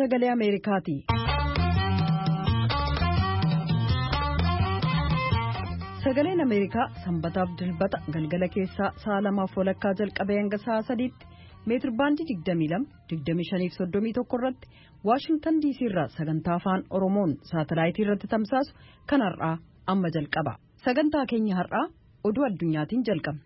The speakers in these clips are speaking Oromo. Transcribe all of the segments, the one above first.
sagalee Ameerikaati. Sagaleen Ameerikaa sanbataaf dilbata galgala keessaa sa'a 2:00 jalqabee hanga sa'a 3tti meetir baandii 22-25-31 irratti Waashingtan DC irraa sagantaa afaan Oromoon saatalaayitii irratti tamsaasu kan har'aa amma jalqaba. Sagantaa keenya har'aa oduu addunyaatiin jalqabna.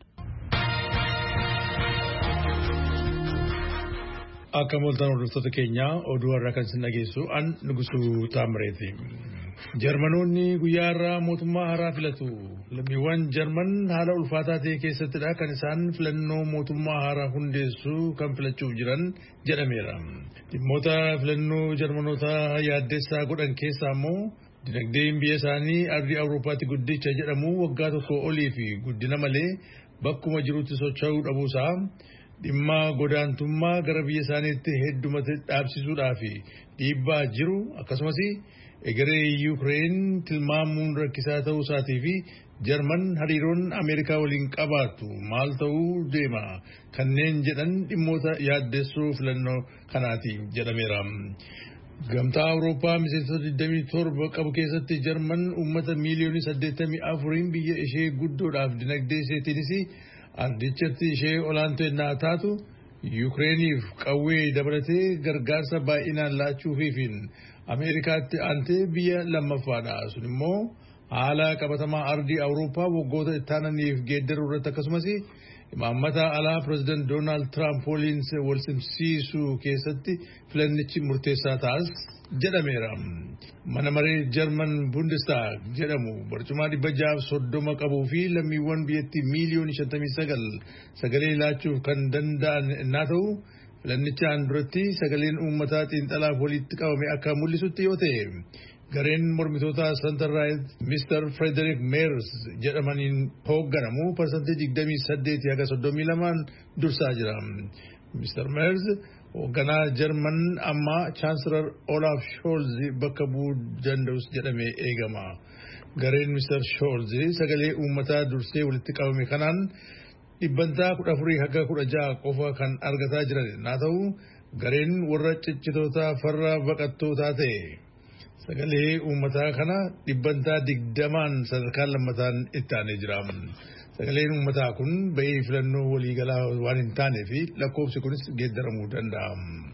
Akka mooltaan hordoftoota keenyaa oduu har'aa kan isin dhageessu an Nugusuu Taamireeti. Jarmanoonni guyyaa irraa mootummaa haaraa filatu. Lammiiwwan Jarman haala ulfaataa ta'e keessattidha kan isaan filannoo mootummaa haaraa hundeessuu kan filachuuf jiran jedhameera. Dhimmoota filannoo Jarmanoota yaaddessaa godhan keessaa immoo dinagdeen biyya isaanii ardii Awurooppaatti guddicha jedhamu waggaa tokko olii fi guddina malee bakkuma jirutti socho'uu dhabuusaa, dhimma godaantummaa gara biyya isaaniitti heddumatti dhaabsisuudhaa fi dhiibbaa jiru akkasumas egeree Yuukireen tilmaamuun rakkisaa ta'uu isaatii fi Jarman hariiroon Ameerikaa waliin qabaatu maal ta'uu deema kanneen jedhan dhimmoota yaaddessoo filannoo kanaati jedhameera. Gamtaa Awurooppaa miseensota 27 qabu keessatti Jarman uummata miiliyoonii 84 biyya ishee guddoodhaaf dinagdee isheetiinis ardichatti ishee olaantuu ennaa taatu Yuukireeniif qawwee dabalatee gargaarsa baay'inaan laachuufiifin Ameerikaatti aantee biyya lammaffaadha. Sun immoo haala qabatamaa ardii Awurooppaa waggoota ittaananiif geeddaruu irratti akkasumas imaammata alaa pireezidaant Doonaald Tiraamp waliin wal simsiisuu keessatti filannichi murteessaa ta'as jedhameera. Mana maree Jarman Bundestag jedhamu barcuma 630 qabuu fi lammiiwwan biyyattii miiliyoonii 59 sagalee laachuuf kan danda'an innaa ta'u filannichaan duratti sagaleen uummataa xiinxalaaf walitti qabame akka mul'isutti yoo ta'e gareen mormitoota Center Right Mr. Friedrich Merz jedhamaniin hoogganamu parsantii 28-32 dursaa jira. Mr. Merz hoogganaa Jarman amma Chancellor Olaf Scholz bakka bu'uu danda'us jedhamee eegama. Gareen Mr. Scholz sagalee uummataa dursee walitti qabame kanaan dhibbantaa 14-16 qofa kan argataa jiran naa ta'u gareen warra ciccitoota farra baqattootaa ta'e sagalee uummataa kana dhibbantaa 20 sadarkaa lammataan itti aanee jira. Sagaleen uummataa kun ba'ee filannoo waliigalaa waan hin taanee fi lakkoofsi kunis geeddaramuu danda'a.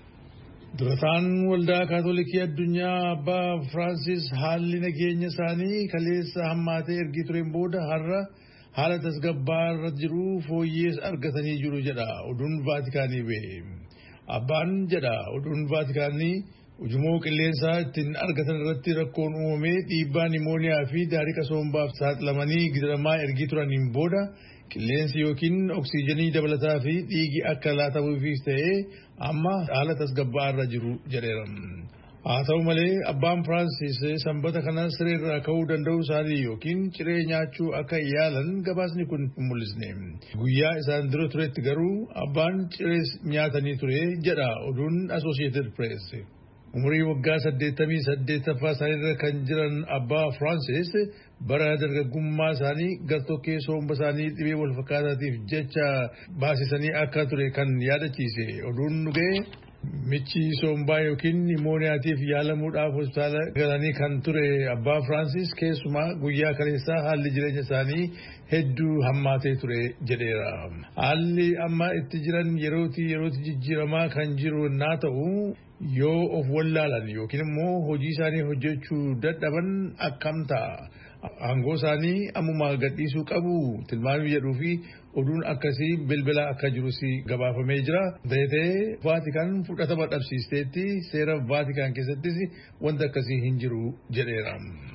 Durataan waldaa kaatolikii addunyaa abbaa Firaansis haalli nageenya isaanii kaleessa hammaatee ergi tureen booda har'a haala tasgabbaa irra jiru fooyyees argatanii jiru jedha oduun Vaatikaanii ba'e. Abbaan jedha oduun Vaatikaanii ujumoo qilleensaa ittiin argatan irratti rakkoon uumamee dhiibbaa nimooniyaa fi daariqa sombaaf saaxilamanii gidiramaa ergii turaniin booda qilleensi yookiin oksiijenii dabalataa fi dhiigi akka laatamuufis ta'ee amma haala tasgabbaa irra jiru jedheera. Haa ta'u malee abbaan Firaansis sanbata kana sireerraa ka'uu danda'uu isaanii yookiin ciree nyaachuu akka yaalan gabaasni kun hin mul'isne. Guyyaa isaan dura turetti garuu abbaan ciree nyaatanii ture jedha oduun Associated Press. Umurii waggaa 88ffaa isaaniirra kan jiran abbaa Firaansis bara dargaggummaa isaanii gartokkee somba isaanii dhibee wal fakkaataatiif jecha baasisanii akka ture kan yaadachiise oduun dhugee michi sombaa yookiin nimooniyaatiif yaalamuudhaaf hospitaala galanii kan ture abbaa Firaansis keessumaa guyyaa kaleessaa haalli jireenya isaanii hedduu hammaatee ture jedheera. Haalli amma itti jiran yerootti jijjiiramaa kan jiru naa ta'u yoo of wallaalan yookiin immoo hojii isaanii hojjechuu dadhaban akkam ta'a. Aangoo isaanii ammuma gadhiisuu qabu tilmaamii jedhuu fi oduun akkasii bilbila akka jirus gabaafamee jira. Ta'ee Vaatikaan fudhatama dhabsiisteetti seera Vaatikaan keessattis wanta akkasii hin jiru jedheera.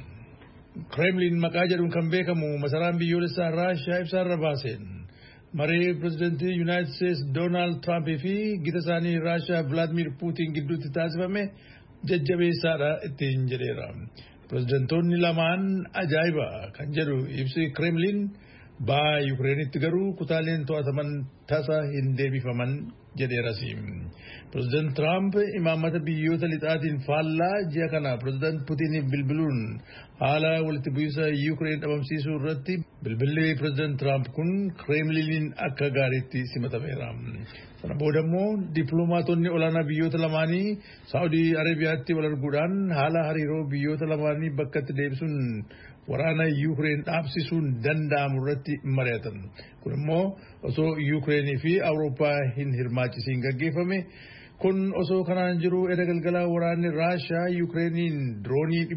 Kremlin maqaa jedhuun kan beekamu masaraan biyyoolessaa Raashiyaa ibsaarra baaseen maree pireezidantii Yuunaayitid Steets Doonaald Tiraamp fi gita isaanii Raashiyaa Vilaadimir Puutiin gidduutti taasifame jajjabeessaadha ittiin jedheera. Pireezidantoonni lamaan ajaa'iba kan jedhu ibsi Kremlin baha Yuukireenitti garuu kutaaleen to'ataman tasa hin deebifaman jedheerasi. President Trump imaammata biyyoota lixaatiin faallaa ji'a kana President Putin bilbiluun haala walitti bu'iinsa Ukraine dhabamsiisuu irratti bilbilli President Trump kun Kremliniin akka gaariitti simatameera. Sana booda immoo dippiloomaatonni olaanaa biyyoota lamaanii Saawudii Arabiyaatti wal arguudhaan haala hariiroo biyyoota lamaanii bakkatti deebisuun waraana Ukraine dhaabsisuun danda'amu irratti mari'atan. Kun immoo osoo Ukraine fi Awurooppaa hin hirmaachisiin gaggeeffame. Kun osoo kanaan jiru edda galgalaa waraanni Raashiyaa Ukrainiin diroonii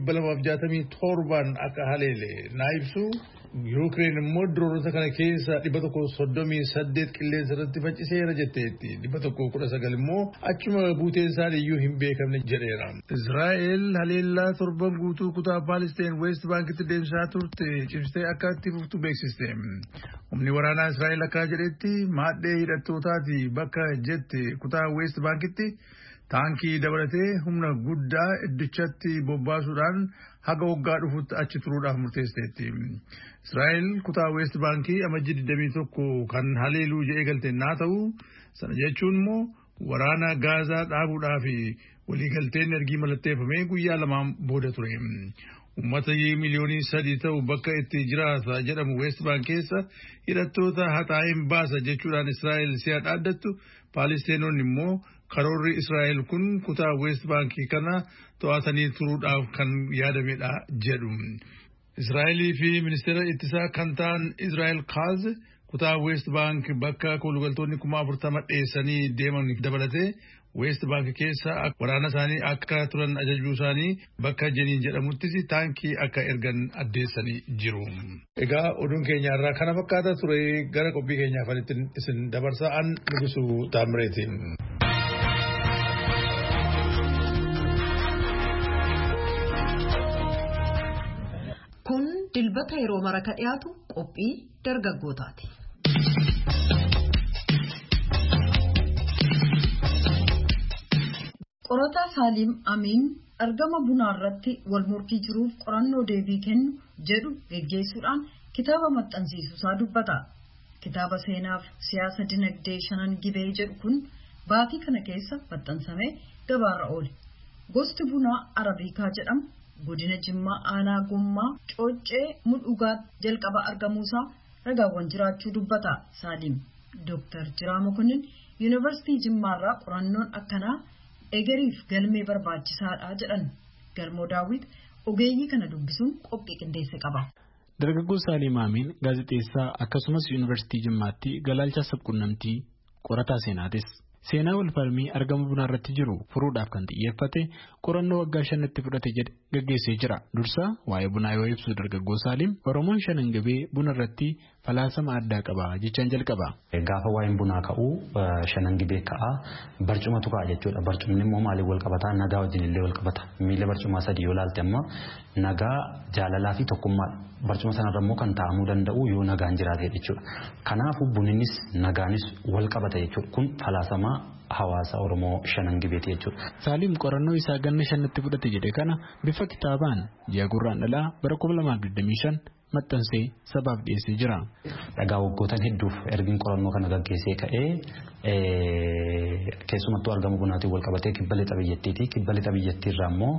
267 akka haleele naa ibsu. Ukraine immoo diroonota kana keessa 138 qilleensa irratti facciseera jetteetti. 119 immoo achuma buuteen isaanii iyyuu hin beekamne jedheera. Israa'el haleellaa torban guutuu kutaa Palestiin West Bankitti deemsaa turte cimsitee akka itti fuftu beeksiste. Humni waraanaa Israa'el akka jedhetti maadhee hidhattootaati bakka jette kutaa West Bankitti taankii dabalatee humna guddaa iddichatti bobbaasuudhaan haga waggaa dhufutti achi turuudhaaf murteesseetti. Israa'el kutaa West Bankii amajjii 21 kan haleeluu jedhee galte naa ta'u sana jechuun immoo waraana Gaazaa dhaabuudhaaf waliigalteen ergii mallatteeffamee guyyaa lamaan booda ture. Uummata miliyoonii 3 ta'u bakka itti jiraata jedhamu West Bank keessa hidhattoota haxaa'een baasa jechuudhaan Israa'el si'a dhaaddattu Palestiinonni immoo karoorri Israa'el kun kutaa West Bankii kana to'atanii turuudhaaf kan yaadamedha jedhu. Israa'elii fi ministeera ittisaa kan ta'an Israa'el Kaaz kutaa West Bank bakka kolugaltoonni 40,000 dheessanii deeman dabalatee West Bank keessa waraana isaanii akka turan ajajuu isaanii bakka Jeniin jedhamuttis taankii akka ergan addeessanii jiru. Egaa oduun keenya irraa kana fakkaata ture gara qophii keenyaaf isin dabarsaan Nugusuu Taamireetiin. Kun dilbata yeroo mara ka dhiyaatu qophii dargaggootaati. Qorataa Saaliim Amiin argama bunaa irratti wal morkii jiruuf qorannoo deebii kennu jedhu geggeessuudhaan kitaaba maxxansiisuusaa dubbata. Kitaaba seenaaf siyaasa dinagdee 5 gibee jedhu kun baatii kana keessa maxxansamee gabaarra oole. Gosti bunaa Arabiikaa jedhamu godina Jimmaa aanaa Gommaa Cooccee Mudhugaa jalqaba argamuusaa ragaawwan jiraachuu dubbata. Saaliim Dr. Jiraamo kunin Yuunivarsiitii Jimmaarraa qorannoon akkanaa egeriif galmee barbaachisaadha jedhan. Galmoo Daawit ogeeyyii kana dubbisuun qophii qindeesse qaba. Dargaggoo Saaliim Amiin gaazexeessaa akkasumas Yuunivarsiitii Jimmaatti galaalcha sabquunnamtii qorataa seenaatis. Seenaa wal falmii argama bunaa irratti jiru furuudhaaf kan xiyyeeffate qorannoo waggaa 5tti fudhate jedhe gaggeessee jira. Dursa waa'ee bunaa yoo ibsu dargaggoo Saaliim Oromoon 5 gibee buna irratti falaasama addaa qaba jechaan jalqaba. Gaafa waa'een bunaa ka'u 5 gibee ka'a barcumatu ka'a jechuudha. Barcumni immoo maaliif wal qabata? Nagaa wajjin illee wal qabata. Miila barcumaa 3 yoo ilaalte amma nagaa jaalalaa fi tokkummaadha. Barcuma sanarra immoo kan taa'amuu danda'u yoo nagaan jiraate jechuudha. Kanaafuu bunnis nagaanis wal qabata jechuudha. Kun falaasama hawaasa Oromoo 5 gibeeti jechuudha. Saaliim qorannoo isaa ganna 5tti fudhate jedhe kana bifa kitaabaan ji'a Guraandhalaa bara 2025 maxxansee sabaaf dhiyeessee jira. Dhagaa waggootan hedduuf ergiin qorannoo kana gaggeessee ka'ee keessumattuu argama bunaatiin wal qabatee kibba lixa biyyattiiti. Kibba lixa biyyattiirraa immoo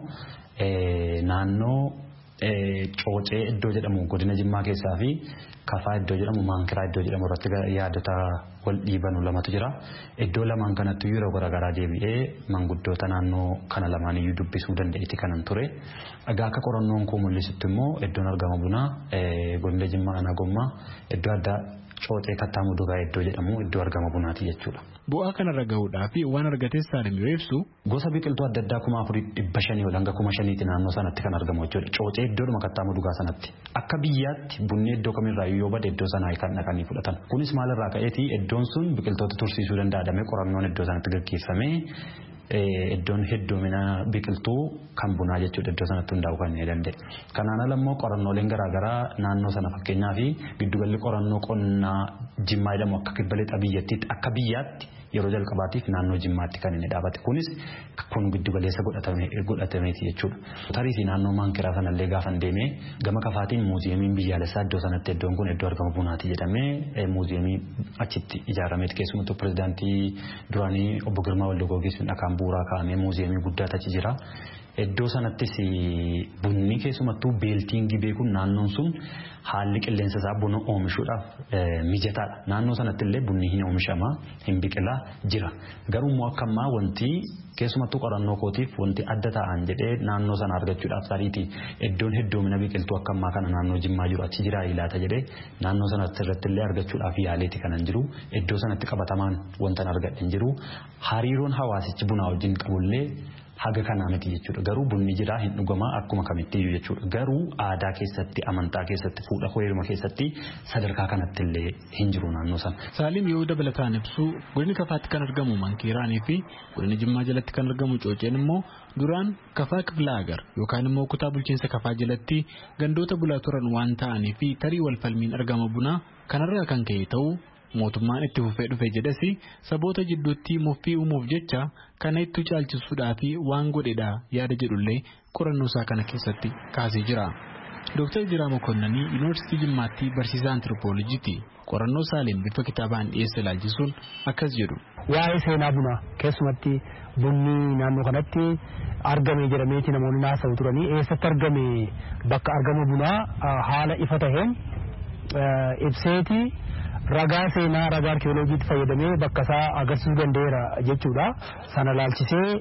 naannoo Coocee iddoo jedhamu godina Jimmaa keessaa fi Kafaa iddoo jedhamu Maankiraa iddoo jedhamu irratti yaadota wal dhiibanu lamatu jira. Iddoo lamaan kanatti yeroo garaagaraa deebi'ee manguddoota naannoo kana lamaaniyyuu dubbisuu danda'eeti kanan ture. Egaa akka qorannoon koo mul'isutti immoo iddoon argama bunaa godina Jimmaa aanaa Gommaa iddoo addaa Coocee Kattaa Mudugaa iddoo jedhamu iddoo argama bunaati jechuudha. Bu'aa kanarra gahuudhaaf waan argates Saaliim yoo ibsu gosa biqiltuu adda addaa 4,500 hanga 5,000 naannoo sanatti kan argamu jechuudha. Coocee iddoodhuma Kattaa Mudugaa sanatti akka biyyaatti bunni iddoo kamirraa yoo bade iddoo sanaa kan dhaqanii fudhatan. Kunis maalirraa ka'eeti iddoon sun biqiltoota tursiisuu danda'adhamee qorannoon iddoo sanatti gaggeeffamee iddoon hedduumina biqiltuu kan bunaa jechuudha iddoo sanatti hundaa'uu kan danda'e. Kanaan ala immoo qorannooleen garaagaraa naannoo sana fakkeenyaa fi giddugalli qorannoo qonnaa Jimmaa jedhamu akka kibba lixa biyyattiitti akka biyyaatti yeroo jalqabaatiif naannoo Jimmaatti kan inni dhaabate kunis kun giddu galeessa godhatameeti jechuudha. Tariitii naannoo Maankiraa sanallee gaafa deemee gama kafaatiin muuziyeemiin biyyaalessaa iddoo sanatti iddoon kun iddoo argama bunaati jedhamee muuziyeemii achitti ijaarameeti keessumattuu pirezidaantii duraanii obbo Girmaa Waldogoogiis dhakaan bu'uuraa kaa'amee muuziyeemii guddaatu achi jira. Iddoo sanattis bunni keessumattuu beeltiin gibee kun naannoon sun haalli qilleensa isaa buna oomishuudhaaf mijataadha. Naannoo sanatti illee bunni hin oomishama hin biqilaa jira. Garuu immoo akka ammaa wanti keessumattuu qorannoo kootiif wanti adda ta'an jedhee naannoo sana argachuudhaaf sariitii iddoon hedduumina biqiltuu akka ammaa kana naannoo Jimmaa jiru achi jira ilaata jedhee naannoo sanatti irratti illee argachuudhaaf yaaleeti kanan jiru. Iddoo sanatti qabatamaan wantan argadhe jiru. Hariiroon hawaasichi bunaa wajjin qabullee haga kanaa miti jechuudha. Garuu bunni jira hin dhugamaa akkuma kamittiyyuu jechuudha. Garuu aadaa keessatti amantaa keessatti fuudha heeruma keessatti sadarkaa kanatti illee hin jiru naannoo sana. Saalim yoo dabalataan ibsu godina kafaatti kan argamu Mankiraanii fi godina Jimmaa jalatti kan argamu Cooceen immoo duraan kafaa Kiflaa Agar yookaan immoo kutaa bulchiinsa kafaa jalatti gandoota bulaa turan waan ta'anii fi tarii wal falmiin argama bunaa kanarraa kan ka'e ta'uu mootummaan itti fufee dhufe jedhasi saboota jidduutti muffii uumuuf jecha kana itti caalchisuudhaa fi waan godhedha yaada jedhullee qorannoo isaa kana keessatti kaasee jira. Dr. Jiraa Mokonnanii Yuunivarsiitii Jimmaatti barsiisaa antiroopoolojiiti. Qorannoo Saalim bifa kitaabaan dhiyeesse ilaalchisuun akkas jedhu. Waa'ee seenaa bunaa keessumatti bunni naannoo kanatti argame jedhameeti namoonni naasa'u turanii eessatti argame bakka argama bunaa haala ifa taheen ibseeti. Ragaa seenaa ragaa arkeoloojiitti fayyadamee bakka isaa agarsiisuu danda'eera jechuudha. Sana laalchisee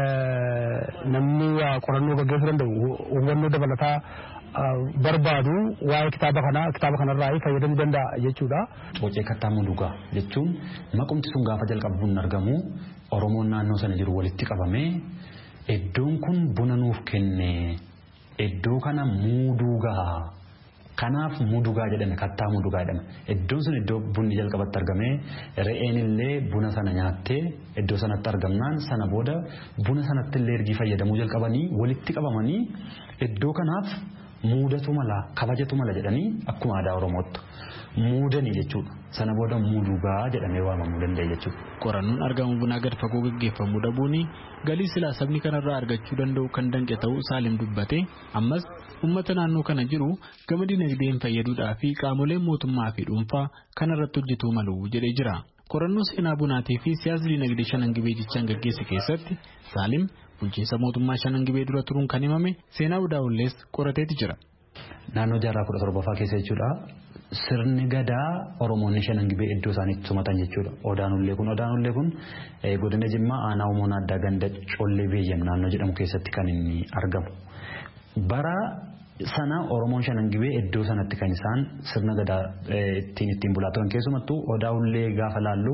namni qorannoo gaggeessuu danda'u hubannoo dabalataa barbaadu waa'ee kitaaba kanarraa fayyadamuu danda'a jechuudha. Coocee kattaa mudugaa jechuun maqumti sun gaafa jalqabuun argamu Oromoon naannoo sana jiru walitti qabamee iddoon kun buna nuuf kenne iddoo kana mudugaa. Kanaaf mudugaa jedhame kattaa mudugaa jedhama. Iddoon sun iddoo bunni jalqabatti argamee re'een illee buna sana nyaattee iddoo sanatti argamnaan sana booda buna sanatti illee ergi fayyadamuu jalqabanii walitti qabamanii iddoo kanaaf muudatu mala kabajatu mala jedhanii akkuma aadaa Oromootti muudanii jechuudha. Sana booda mudugaa jedhamee waamamuu danda'a jechuudha. Qorannoon argamu bunaa gad fagoo gaggeeffamuu dhabuun galii silaa sabni kanarraa argachuu danda'u kan danqe ta'uu Saalim dubbate ammas uummata naannoo kana jiru gama dinagdeen fayyaduudhaa fi qaamoleen mootummaa fi dhuunfaa kanarratti hojjetuu malu jedhee jira. Qorannoo seenaa bunaatii fi siyaasa dinagdee Shanan Gibee jechaan gaggeesse keessatti Saalim bulchiinsa mootummaa Shanan Gibee dura turuun kan himame seenaa Odaawullees qorateeti jira. Naannoo jaarraa 17ffaa keessa jechuudha. Sirni gadaa Oromoonni Shanan Gibee iddoo isaaniitti sumatan jechuudha. Odaanullee kun godina Jimmaa aanaa Umoon addaa ganda Collee Beeyyam naannoo jedhamu keessatti kan inni argamu. Bara sana Oromoon Shanan Gibee iddoo sanatti kan isaan sirna gadaa ittiin bulaa turan keessumattuu Odaawullee gaafa laallu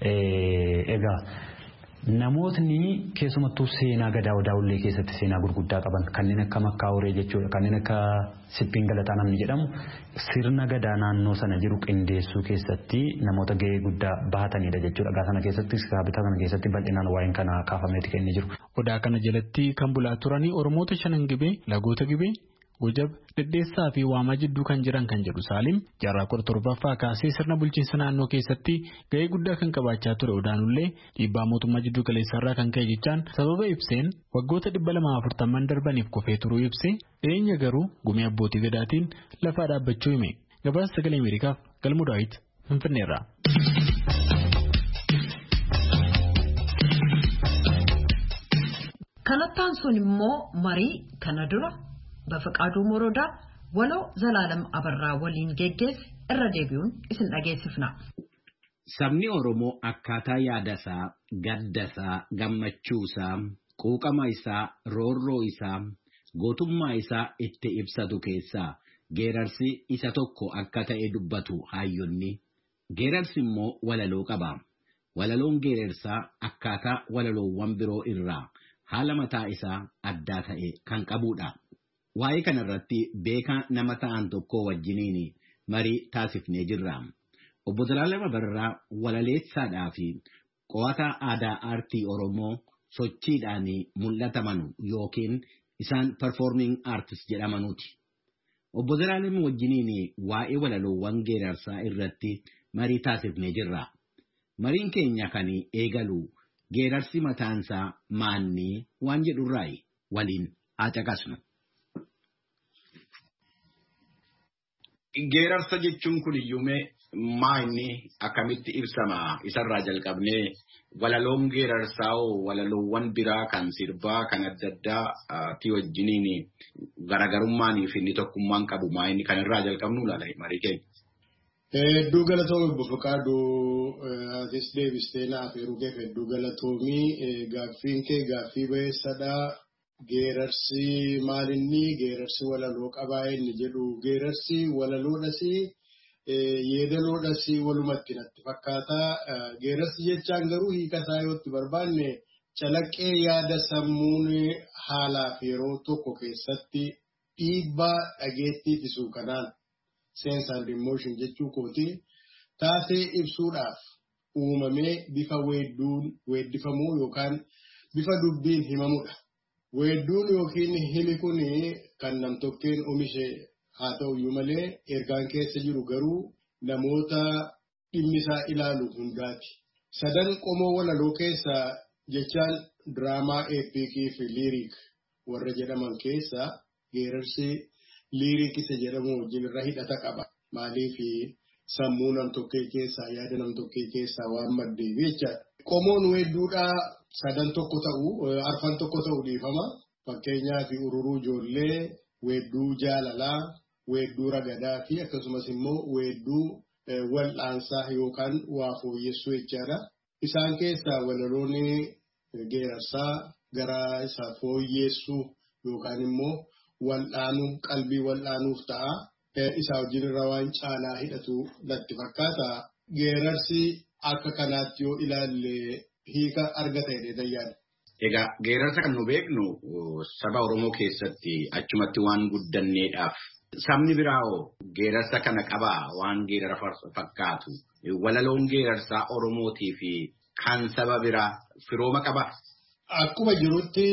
egaa namootni keessumattuu seenaa gadaa Odaawullee keessatti seenaa gurguddaa qaban kanneen akka Makkaa Horee jechuudha kanneen akka Siphiin Galataa namni jedhamu sirna gadaa naannoo sana jiru qindeessuu keessatti namoota gahee guddaa bahatanidha jechuudha. Gaa sana keessatti kitaabota kana keessatti bal'inaan waa'een kana kaafameeti kan inni jiru. Odaa kana jalatti kan bulaa turanii Oromoota Shanan Gibee lagoota Gibee Gojab Dhedheessaa fi Waamaa jidduu kan jiran kan jedhu Saalim jaarraa 17ffaa kaasee sirna bulchiinsa naannoo keessatti gahee guddaa kan qabaachaa ture Odaanullee dhiibbaa mootummaa jidduu galeessarraa kan ka'e jechaan sababa ibseen waggoota 240 darbaniif kufee turuu ibse dhiyeenya garuu gumii abbootii gadaatiin lafaa dhaabbachuu hime. Gabaasa Sagalee Ameerikaaf Galmuu Daawit Finfinneerraa. Kanattaan sun immoo marii kana dura Bafaqaaduu Morodaa waloo Zalaalam Abarraa waliin geggeesse irra deebi'uun isin dhageessifna. Sabni Oromoo akkaataa yaadasaa, gaddasaa, gammachuusaa, quuqama isaa, roorroo isaa, gootummaa isaa itti ibsatu keessaa geerarsi isa tokko akka ta'e dubbatu hayyonni. Geerarsi immoo walaloo qaba. Walaloon geerarsaa akkaataa walaloowwan biroo irraa haala mataa isaa addaa ta'e kan qabudha. Waa'ee kanarratti beekaa nama ta'an tokko wajjiniin marii taasifnee jirra. Obbo Zalaalam Abarraa walaleessaadhaa fi qo'ataa aadaa aartii Oromoo sochiidhaan mul'ataman yookiin isaan performing artists jedhamanuuti. Obbo Zalaalam wajjiniin waa'ee walaloowwan geerarsaa irratti marii taasifnee jirra. Mariin keenya kan eegalu geerarsi mataansaa maannii waan jedhurraayi waliin haa caqasnu. Geerarsa jechuun kun iyyuumee maa inni akkamitti ibsama isarraa jalqabnee walaloon geerarsaa walaloowwan biraa kan sirbaa kan adda addaa wajjiniin garaagarummaanii fi inni tokkummaan qabu maa inni kanarraa jalqabnu laala marii keenya. Hedduu galatoomii Bofakaaduu asis deebistee naaf yeroo keef hedduu galatoomii gaaffiin kee gaaffii bayeessadhaa. Geerarsi maalinni geerarsi walaloo qabaa inni jedhu geerarsi walaloodhas yeedaloodhas walumatti natti fakkaata. Geerarsi jechaan garuu hiikasaa yootti barbaanne calaqqee yaada sammuun haalaaf yeroo tokko keessatti dhiibbaa dhageettii fisu kanaan sense and emotion jechuu kooti taatee ibsuudhaaf uumamee bifa weeddifamuu yookaan bifa dubbiin himamudha. Weedduun yookiin himi kun kan namtokkeen oomishe haa ta'uyyuu malee ergaan keessa jiru garuu namoota dhimmisaa ilaalu hundaati. Sadan qomoo walaloo keessa jechaan diraamaa eepikii fi liiriik warra jedhaman keessa geerarsi liiriik isa jedhamu wajjin irra hidhata qaba. Maaliif sammuu namtokkee keessaa yaada namtokkee keessaa waan maddeef jechaadha. Qomoon weedduudhaa sadan tokko ta'u arfan tokko ta'u dhiifama. Fakkeenyaaf ururuu ijoollee, weedduu jaalalaa, weedduu ragadaa fi akkasumas immoo weedduu wal'aansaa yookaan waa fooyyessuu jechaadha. Isaan keessaa walaloon geerarsaa gara isaa fooyyessuu yookaan immoo wal'aanuu qalbii wal'aanuuf ta'a. Isaa wajjin irra waan caalaa hidhatu natti fakkaata. Geerarsi akka kanaatti yoo ilaalle hiika argata jedhee yaada. Egaa geerarsa kan nu beeknu saba Oromoo keessatti achumatti waan guddanneedhaaf sabni biraawoo geerarsa kana qabaa waan geerara fakkaatu walaloon geerarsaa Oromootii fi kan saba biraa firooma qabaa. Akkuma jirutti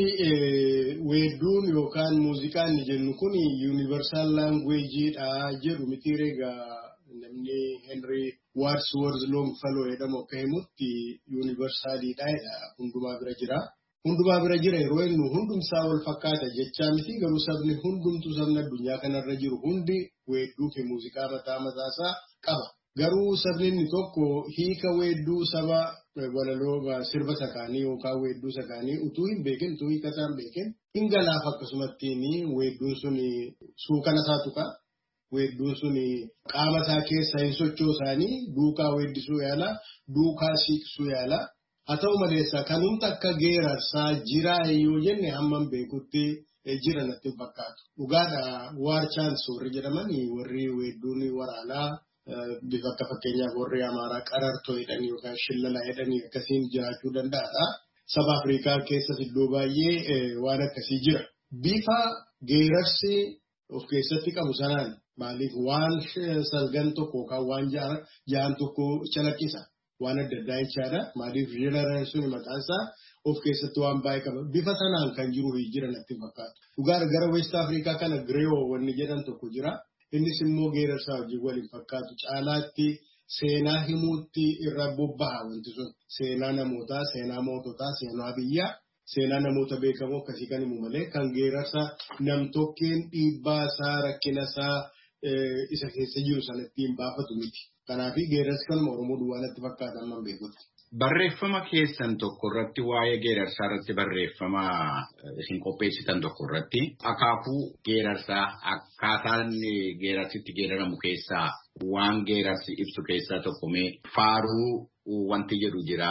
weedduun yookaan muuziqaan jennu kun universal language'dha jedhu miti egaa namni Henry Wadsworth Longfellow jedhamu akka himutti universaalidha hundumaa bira jira. Hundumaa bira jira yeroo inni hundumsaa wal fakkaata jechaa miti garuu sabni hundumtu sabni addunyaa kanarra jiru hundi weedduu fi muuziqaa mataa mataasaa qaba. Garuu sabni inni tokko hiika weedduu saba walaloo sirba sakaanii yookaan weedduu sakaanii utuu hin beekin utuu hiika isaa hin beekin hin galaaf akkasumatti weedduun sun suukana isaa tuqa. Weedduun sun qaama isaa keessa hin sochoosaanii duukaa weeddisuu yaala duukaa siiqsuu yaala. Haa ta'u maleessa kanumta akka geerarsaa jiraa yoo jenne hammam beekutti jira natti fakkaatu. Dhugaadha waar chaans warri jedhaman warri weedduun waraanaa bifa akka fakkeenyaaf warri Amaaraa qarartoo jedhanii yookaan shillalaa jedhanii akkasiin jiraachuu danda'a. Saba Afrikaa keessas iddoo baay'ee waan akkasii jira. Bifa geerarsi of keessatti qabu sanaan maaliif waan salgan tokko yookaan waan ja'an tokko calaqqisa. Waan adda addaa jechaadha. Maaliif jeneraan sun mataansaa of keessatti waan baay'ee qaba. Bifa sanaan kan jiru jira natti fakkaatu. Dhugaadha gara West Afrikaa kana Gireyoo wanni jedhan tokko jira. Innis immoo geerarsaa wajjin waliin fakkaatu. Caalaatti seenaa himuutti irra bobbaha wanti sun. Seenaa namootaa, seenaa moototaa, seenaa biyyaa, seenaa namoota beekamoo akkasii kan himu malee kan geerarsa namtokkeen dhiibbaa isaa rakkina isaa isa keessa jiru sanatti hin baafatu miti. Kanaaf geerarsi kanuma Oromoo duwwaanatti fakkaata amma beekutti. Barreeffama keessan tokko irratti waa'ee geerarsaa irratti barreeffama isin qopheessitan tokko irratti akaakuu geerarsaa akkaataan geerarsitti geeraramu keessaa waan geerarsi ibsu keessaa tokko mee faaruu wanti jedhu jira.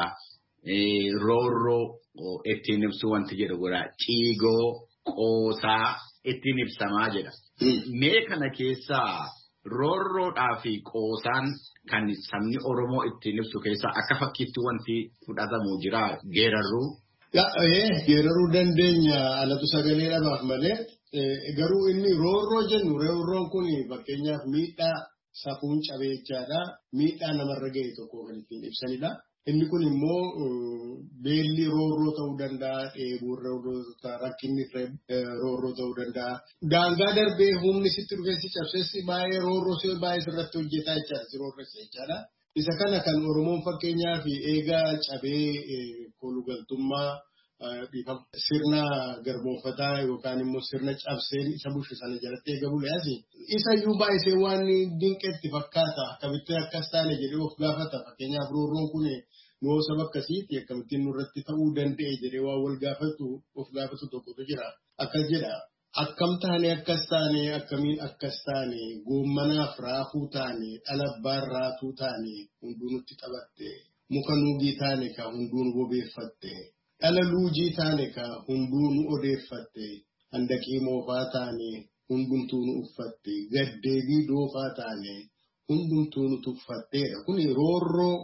Roorroo ittiin ibsu wanti jedhu jira. Ciigoo qoosaa ittiin ibsamaa jedha. Mee kana keessaa roorroodhaa fi qoosaan kan sabni Oromoo ittiin ibsu keessaa akka fakkiitti wanti fudhatamu jira geerarruu. Geeraruu dandeenya alatu sagalee dhabaaf malee garuu inni roorroo jennu roorroon kun fakkeenyaaf miidhaa safuun cabeechaadha. Miidhaa namarra ga'e tokko kan ittiin ibsanidha. Inni kun immoo beelli roorroo ta'uu danda'a, dheebuun roorroo ta'uu rakkinni roorroo ta'uu danda'a. Daangaa darbee humni sitti dhufeessi cabseessi baay'ee roorroo baay'ee irratti hojjetaa jechaadha. Si roorressa jechaadha. Isa kana kan Oromoon fakkeenyaaf eegaa cabee kolugaltummaa sirna garboonfataa yookaan immoo sirna cabseen isa bushe sana jalatti eegamu leeyyaasi. Isa iyyuu baay'isee waan dinqeetti fakkaata akkamittiin akkas taane jedhee of gaafata. Fakkeenyaaf roorroon kun noo saba akkasiitti akkamittiin nurratti ta'uu danda'e jedhee waan wal gaafatu of gaafatu tokkotu jira. Akkas jedha. Akkam taane akkas taane akkamiin akkas taane goommanaaf raafuu taane dhalabbaan raatuu taane hunduu nutti taphatte muka nuugii taane ka hunduu nu bobeeffatte dhala luujii taane ka hunduu nu odeeffatte handaqii moofaa taane hundumtuu nu uffatte gaddeebii doofaa taane hundumtuu nu tuffatteedha. Kun roorroo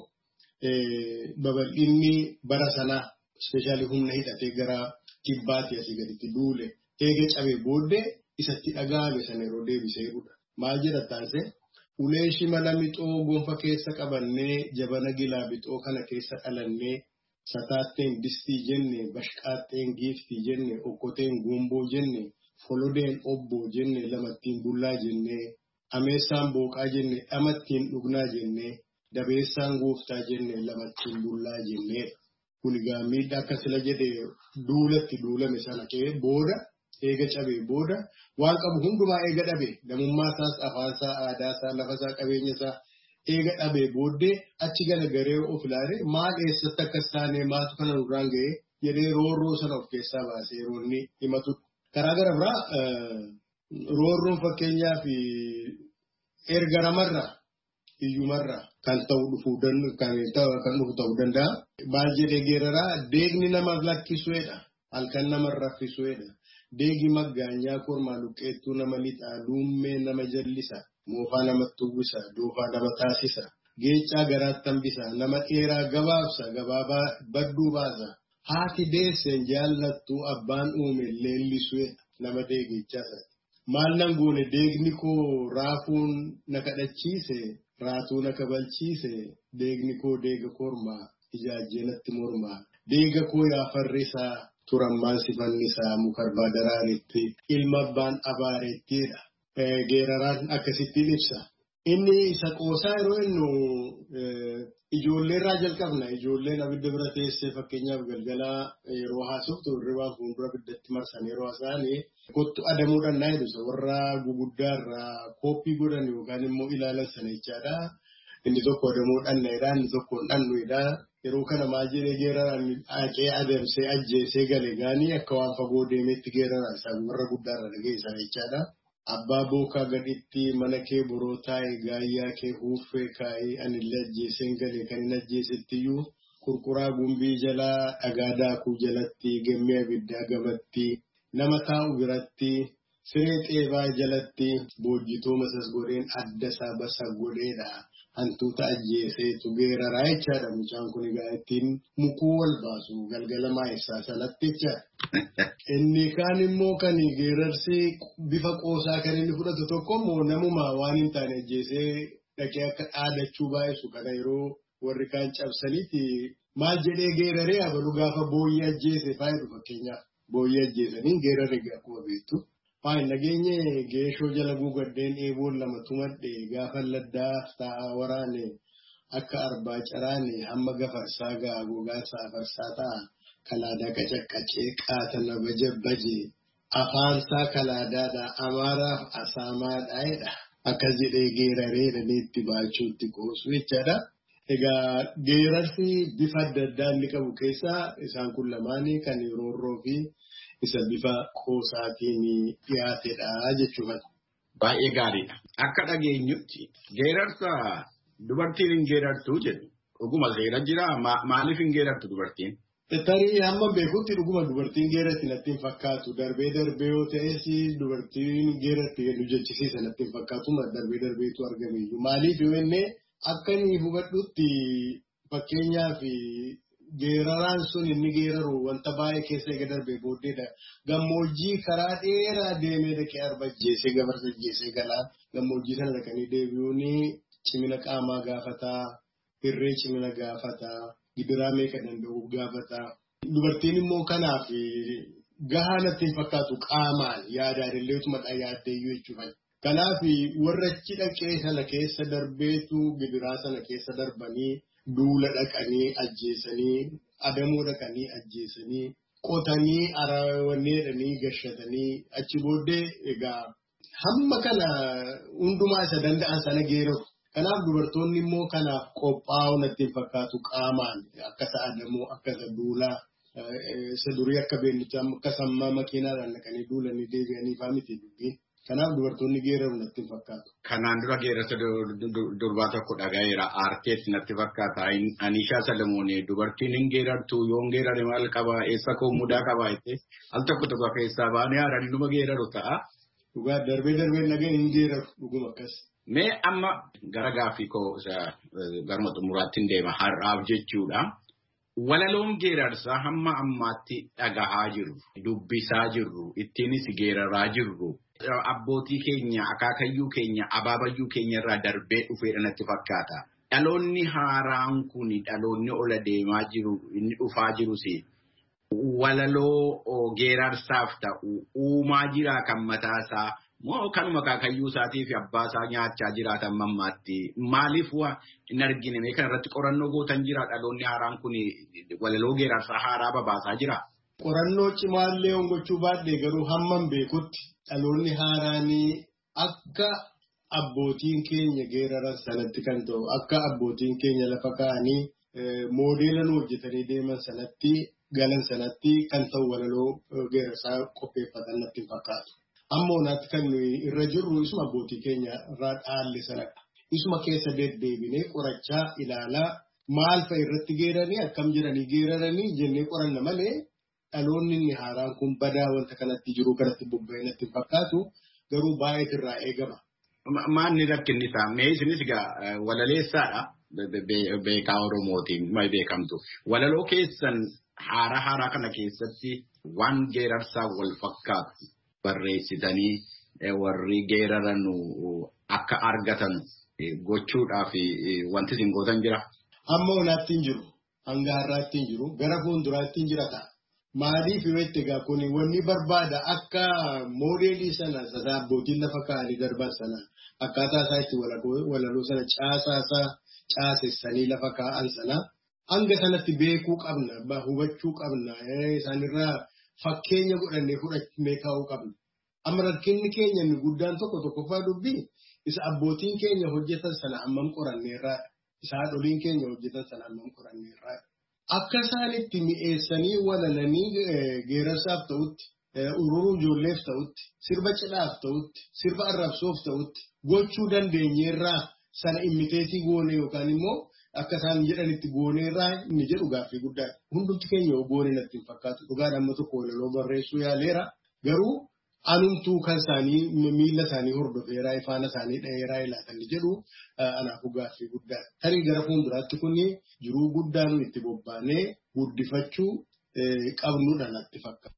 babal'inni bara sanaa ispeeshaalii humna hidhatee gara kibbaatti asii gaditti duule. Eega cabee booddee isatti dhaga'ame sana yeroo deebisee jedhudha. Maal jedha taasise? Ulee shimala mixoo gonfa keessa qabannee jabana gilaa bixoo kana keessa dhalannee sataatteen distii jenne bashqaatteen giiftii jenne okkoteen gumboo jenne folodeen obboo jenne lamattiin bullaa jenne ameessaan booqaa jenne dhamattiin dhugnaa jenne dabeessaan gooftaa jenne lamattiin bullaa jenne. Kunigaa miidhaa akka sila jedhee duulatti duulame sana ka'ee booda. Eega cabee booda waan qabu hundumaa eega dhabe namummaa isaas afaan isaa aadaa isaa lafa isaa qabeenya isaa eega dhabee booddee achi galagaree of ilaalee maal eessatti akkas taane maaltu kana nurraan ga'ee jedhee roorroo sana of keessaa baasee yeroo inni himatu. Karaa gara biraa roorroon fakkeenyaaf erga namarraa iyyumarraa kan dhufu ta'uu danda'a. Maal jedhee geeraraa deegni nama lakkisuudha halkan nama raffisuudha. Deegi maggaanyaa kormaa luqqeettuu nama lixaa luummee nama jallisa moofaa namatti uwwisa doofaa nama taasisa geechaa garaatti hambisa nama dheeraa gabaabsa gabaabaa badduu baasa haati deesseen jaallattuu abbaan uume leellisuudha nama deegichaasa. Maal nan goone deegni koo raafuun na kadhachiise raatuu na kabalchiise deegni koo deega kormaa ijaajjeenatti mormaa deega koo yaafarrisaa. Turammaan sifannisaa mukarbaa daraaretti ilma abbaan abaarettiidha. Geeraraan akkasittiin ibsa. Inni isa qoosaa yeroo innu ijoolleerraa jalqabna. Ijoolleen abidda bira teessee fakkeenyaaf galgalaa yeroo haasoftu hirribaan fuuldura abiddatti marsan yeroo haasa'anii kottu adamuudhaan naa jedhu warra guguddaarraa kooppii godhan yookaan immoo ilaalan sana jechaadha. Inni tokko adamuudhaan naayidhaa inni tokko dhannuidha. Yeroo kana maal jedhee geeraraan haqee adamsee ajjeesee gale gaanii akka waan fagoo deemeetti geeraraan isaan warra guddaarra dhageessan jechaadha. Abbaa bookaa gaditti mana kee boroo taa'e gaayyaa kee huuffee kaa'ee anillee ajjeeseen gale kan hin ajjeesettiyyuu kurkuraa gumbii jalaa dhagaa daakuu jalatti gammee abiddaa gabatti nama taa'u biratti siree xeebaa jalatti boojjitoo masas godheen adda isaa basa godheedha. Hantuuta ajjeeseetu geeraraa jechaadha. Mucaan kun egaa ittiin mukuu wal baasu galgala maayessaa sanatti jechaadha. Inni kaan immoo kan geerarsi bifa qoosaa kan inni fudhatu tokko immoo namuma waan hin taane ajjeesee dhaqee akka dhaadachuu baay'isu kana yeroo warri kaan cabsaniiti maal jedhee geeraree abalu gaafa booyyee ajjeese faayidu fakkeenyaaf booyyee ajjeesanii geeraree akkuma beektu. Faayin nageenye geeshoo jala guugaddeen eeboon lama tumadhe gaafa laddaa taa'aa waraane akka arbaa caraane hamma gafarsaa ga'a gogaansaa afarsaa ta'a kalaadaa qacaqqacee qaatana baje afaansaa kalaadaadha amaaraaf asaamaadhaa'edha akkas jedhee geeraree dhaneetti baachuutti qoosu jechaadha. Egaa geerarsi bifa adda addaa inni qabu keessaa isaan kun lamaanii kan roorroo fi isa bifa qoosaatiin dhiyaatedha jechuudha. Baay'ee gaariidha. Akka dhageenyutti geerarsa dubartiin hin geerartuu jedhu dhuguma seera jira maaliif hin geerartu dubartiin? Tarii hamma beekutti dhuguma dubartiin geeratti natti hin fakkaatu darbee yoo ta'es dubartiin geeratti nu jechisiisa natti hin fakkaatu darbeetu argame maaliif yoo inni akka inni hubadhutti fakkeenyaaf. Geeraraan sun inni geeraru wanta baay'ee keessa eega darbee booddeedha. Gammoojjii karaa dheeraa deemee dhaqee arba ajjeesee gafarsa ajjeesee galaa gammoojjii sana dhaqanii deebi'uun cimina qaamaa gaafataa, hirree cimina gaafataa, gidiraa meeqa danda'uuf gaafataa. Dubartiin immoo kanaaf gahaa natti hin fakkaatu qaamaan yaadaan illeetuma yaaddeeyyuu jechuudha. Kanaaf warra achi dhaqee sana keessa darbeetu gidiraa sana keessa darbanii duula dhaqanii ajjeesanii adamoo dhaqanii ajjeesanii qotanii arawanneedhanii gashatanii achi booddee egaa hamma kana hundumaa isa danda'an sana geeraru. Kanaaf dubartoonni immoo kanaaf qophaa'u natti fakkaatu qaamaan akka adamoo akka duulaa isa durii akka beellicha akka sammaa makiinaadhaan dhaqanii duulanii deebi'anii fa'aa miti dubbiin. Kanaaf dubartoonni geeraru natti fakkaatu. Kanaan dura geerarsa durbaa tokko dhagayeera aarteetti natti fakkaata. Anishaa Salamoonii dubartiin hin geerartu yoo hin geerare maal qaba eessa koo mudaa qaba jettee al tokko keessaa baanee haadhanii numa geeraru ta'a. Dhugaa darbee nagaan hin geeraru dhuguma akkas. Mee amma gara gaaffii koo garuma xumuraatti deema har'aaf jechuudha. Walaloon geerarsaa hamma ammaatti dhagahaa jirru dubbisaa jirru ittiinis geeraraa jirru. Abbootii keenya akaakayyuu keenya abaabayyuu keenya irraa darbee dhufeedha natti fakkaata. Dhaloonni haaraan kun dhaloonni ola deemaa jiru inni dhufaa jirus walaloo geerarsaaf ta'u uumaa jiraa kan mataasaa moo kanuma akaakayyuu isaatii fi abbaasaa nyaachaa jiraatan mammaatti maaliif hin argine mee kanarratti qorannoo gootan jira dhaloonni haaraan kun walaloo geerarsaa haaraa babaasaa jira. Qorannoo cimaallee hongachuu baadhee garuu hamman beekutti dhaloonni haaraanii akka abbootiin keenya geeraran sanatti kan ta'u akka abbootiin keenya lafa kaa'anii moodeela nu hojjetanii deeman sanatti galan sanatti kan ta'u walaloo geerarsaa qopheeffatan natti fakkaatu. Amma onaatti kan nuyi irra jirru isuma abbootii keenya irraa dhaalle sanadha. Isuma keessa deddeebinee qorachaa ilaalaa maal fa'a irratti geeranii akkam jedhanii geeraranii jennee qoranna malee. Dhaloonni inni haaraan kun badaa wanta kanatti jiru kanatti bobba'ee natti fakkaatu garuu baay'ee irraa eegama. Maanni rakkinni isaa mee isinis egaa walaleessaadha beekaa Oromootiin beekamtu. Walaloo keessan haaraa kana keessatti waan geerarsaa wal fakkaatu barreessitanii warri geeraran akka argatan gochuudhaaf wanti isin gootan jira. Amma onaatti hin jiru. Hanga har'aatti hin jiru. Gara fuulduraatti hin jira ta'a. Maaliif itti egaa kun wanni barbaada akka moodeelii sana abbootiin lafa kaa'anii darban sana akkaataa isaa itti walaloo sana caasessanii lafa kaa'an sana hanga sanatti beekuu qabna hubachuu qabna isaanirraa fakkeenya godhannee fudhannee kaa'uu qabna. Amma rakkinni keenya inni guddaan tokkoffaa dubbii isa abbootiin keenya hojjetan sana hammam qoranneerraa isa haadholiin keenya hojjetan sana hammam qoranneerraa. Akka isaanitti mi'eessanii walalanii geerarsaaf ta'utti, ururuu ijoolleef ta'utti, sirba cidhaaf ta'utti, sirba arrabsoof ta'utti gochuu dandeenyeerraa sana imiteetii goone yookaan immoo akka isaan jedhanitti gooneerraa inni jedhu gaaffii guddaadha. Hundumti keenya goone natti hin fakkaatu. Dhugaadhaan amma tokko walaloo barreessuu yaaleera. Garuu anumtuu kan isaanii miila isaanii hordofeeraa ifaana isaanii dhaheeraa ilaatan jedhu anaafuu gaaffii guddaadha. Tarii gara fuulduraatti kun jiruu guddaa nu itti bobbaanee guddifachuu qabnudha natti fakkaata.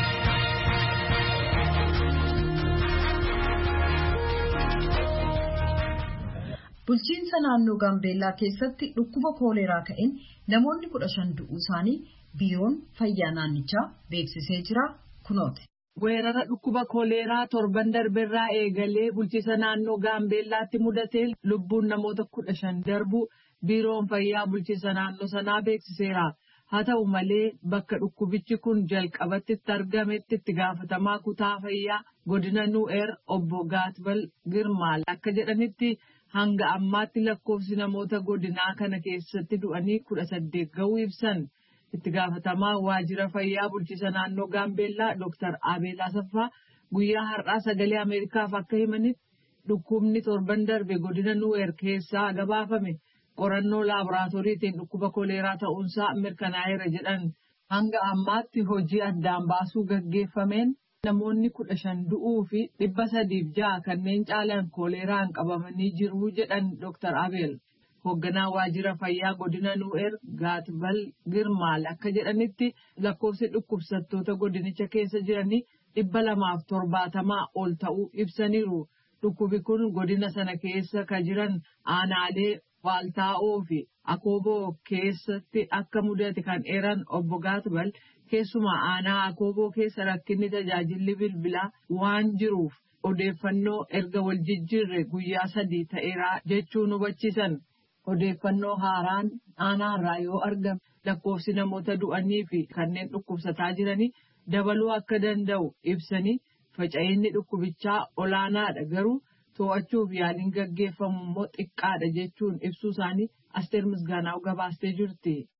Bulchiinsa naannoo Gaambeellaa keessatti dhukkuba kooleraa ka'een namoonni 15 du'uu isaanii biiroon fayyaa naannichaa beeksisee jira kunooti. Weerara dhukkuba kooleraa torban darbeerraa eegalee bulchiinsa naannoo Gaambeellaatti mudatee lubbuun namoota 15 darbu biiroon fayyaa bulchiinsa naannoo sanaa beeksiseera. Haa ta'u malee bakka dhukkubichi kun jalqabatti argametti itti gaafatamaa kutaa fayyaa godina Nu'eer obbo Gaatbal Girmaal akka jedhanitti hanga ammaatti lakkoofsi namoota godinaa kana keessatti du'anii 18 ga'uu ibsan. Itti gaafatamaa waajjira fayyaa bulchiinsa naannoo Gaambeellaa Dr. Abeel Asaffaa guyyaa har'aa sagalee Ameerikaaf akka himanitti dhukkubni torban darbe godina Nu'eer keessaa gabaafame qorannoo laaboraatooriitiin dhukkuba kooleraa ta'uunsaa mirkanaa'eera jedhan. Hanga ammaatti hojii addaan baasuu gaggeeffameen namoonni 15 du'uu fi 306 kanneen caalan kooleraan qabamanii jiru jedhan Dr. Abeel. Hoogganaa waajjira fayyaa godina Nu'eer Gaatbal Girmaal akka jedhanitti lakkoofsi dhukkubsattoota godinicha keessa jiranii 270 ol ta'uu ibsaniiru. Dhukkubi kun godina sana keessa kan jiran aanaalee Waaltaa'oo fi Akooboo keessatti akka mudate kan eeran obbo Gaatbal keessumaa aanaa Akooboo keessa rakkinni tajaajilli bilbilaa waan jiruuf odeeffannoo erga wal jijjiirre guyyaa 3 ta'eera jechuun hubachiisan. Odeeffannoo haaraan aanaarraa yoo argame lakkoofsi namoota du'anii fi kanneen dhukkubsataa jiranii dabaluu akka danda'u ibsanii faca'inni dhukkubichaa olaanaadha garuu to'achuuf yaaliin gaggeeffamu immoo xiqqaadha jechuun ibsuu isaanii Asteer Misgaanaaw gabaastee jirti.